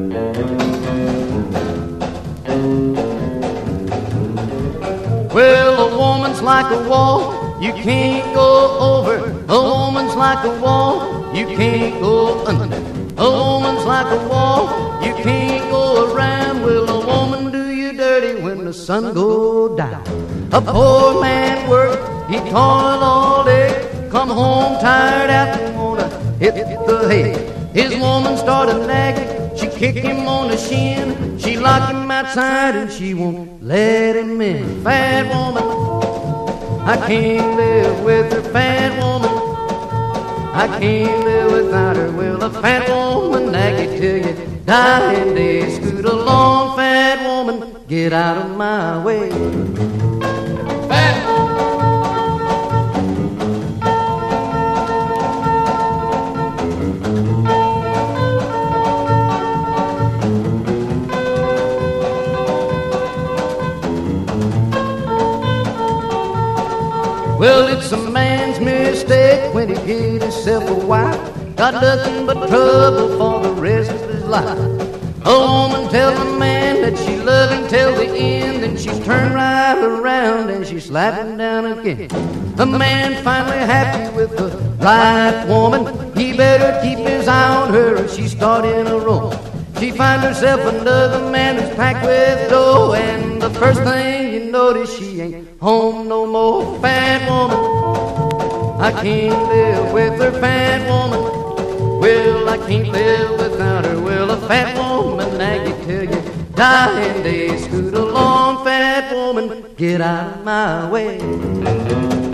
Well, a woman's like a wall, you can't go over. A woman's like a wall, you can't go under. A woman's like a wall, you can't go around. Will a woman do you dirty when the sun goes down? A poor man work, he toiled all day, come home tired out and wanna hit the hay. His woman started nagging, she kicked him on the shin, she locked him outside and she won't let him in. Fat woman, I can't live with her. Fat woman, I can't live without her. Will a fat woman nag you till you die and day? Scoot along, fat woman, get out of my way. Fat woman. Well, it's a man's mistake when he get himself a wife. Got nothing but trouble for the rest of his life. A woman tells a man that she loves him till the end, and she's turned right around and she's slapping down again. A man finally happy with the right woman, he better keep his eye on her or she's starting a roll. She finds herself another man who's packed with dough, and the first thing you notice, she ain't home no more. Fat woman, I can't live with her. Fat woman, well, I can't live without her. Will a fat woman nag you till you die and day? Scoot along, fat woman, get out of my way.